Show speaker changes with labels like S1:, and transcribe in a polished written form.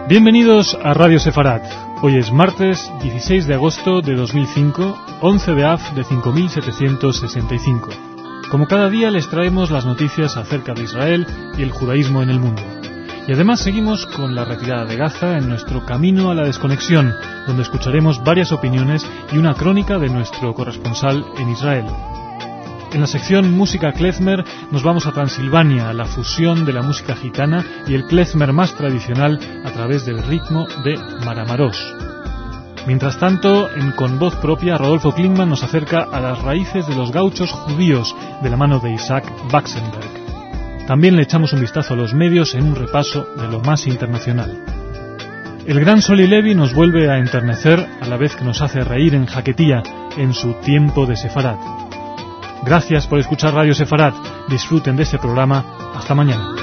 S1: Bienvenidos a Radio Sefarat. Hoy es martes 16 de agosto de 2005, 11 de Av de 5765. Como cada día les traemos las noticias acerca de Israel y el judaísmo en el mundo. Y además seguimos con la retirada de Gaza en nuestro camino a la desconexión, donde escucharemos varias opiniones y una crónica de nuestro corresponsal en Israel. En la sección Música Klezmer nos vamos a Transilvania, a la fusión de la música gitana y el klezmer más tradicional a través del ritmo de Maramarós. Mientras tanto, Con voz propia, Rodolfo Klingman nos acerca a las raíces de los gauchos judíos de la mano de Isaac Baxenberg. También le echamos un vistazo a los medios en un repaso de lo más internacional. El gran Soli Levi nos vuelve a enternecer a la vez que nos hace reír en Jaquetía, en su tiempo de Sefarat. Gracias por escuchar Radio Sefarat. Disfruten de este programa. Hasta mañana.